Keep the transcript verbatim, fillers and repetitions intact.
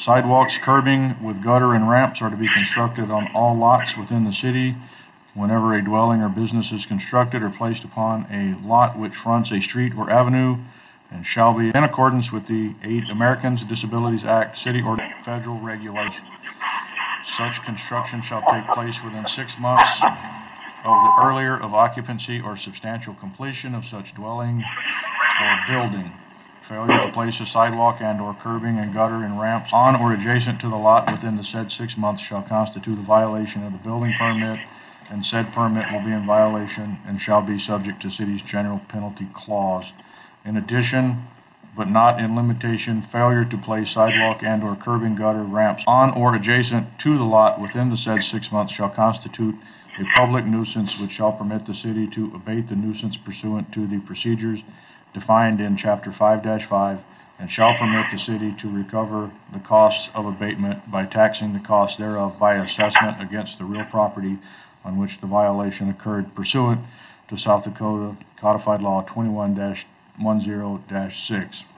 Sidewalks, curbing with gutter and ramps are to be constructed on all lots within the city whenever a dwelling or business is constructed or placed upon a lot which fronts a street or avenue, and shall be in accordance with the Americans with Disabilities Act, city or federal regulation. Such construction shall take place within six months of the earlier of occupancy or substantial completion of such dwelling or building. Failure to place a sidewalk and or curbing and gutter and ramps on or adjacent to the lot within the said six months shall constitute a violation of the building permit, and said permit will be in violation and shall be subject to city's general penalty clause. In addition, but not in limitation, failure to place sidewalk and or curbing, gutter, ramps on or adjacent to the lot within the said six months shall constitute a public nuisance, which shall permit the city to abate the nuisance pursuant to the procedures defined in Chapter five dash five, and shall permit the city to recover the costs of abatement by taxing the costs thereof by assessment against the real property on which the violation occurred pursuant to South Dakota Codified Law twenty-one dash ten dash six.